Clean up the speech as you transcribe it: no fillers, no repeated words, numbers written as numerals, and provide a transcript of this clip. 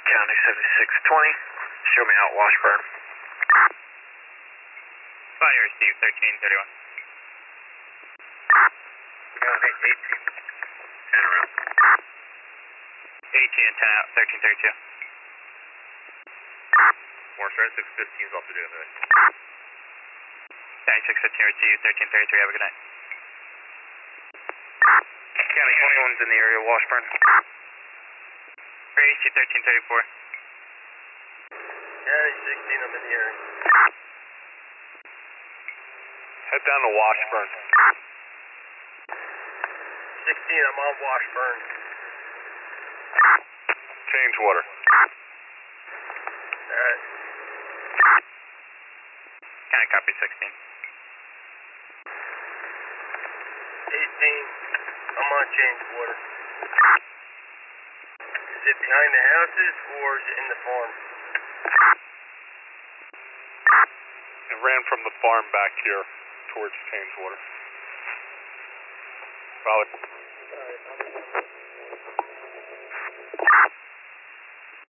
County 7620. Show me out Washburn. Fire received 1331. We got 18. 10 around. 18 and 10 out, 1332. Washburn 615 is off the data today. County 615 received 1333. Have a good night. County 21's in the area, Washburn. AC 1334. County 16, I'm in the area. Head down to Washburn. 16, I'm on Washburn. Change water. Alright. County copy 16. 18, I'm on change water. Is it behind the houses or is it in the farm? It ran from the farm back here towards Changewater. Solid.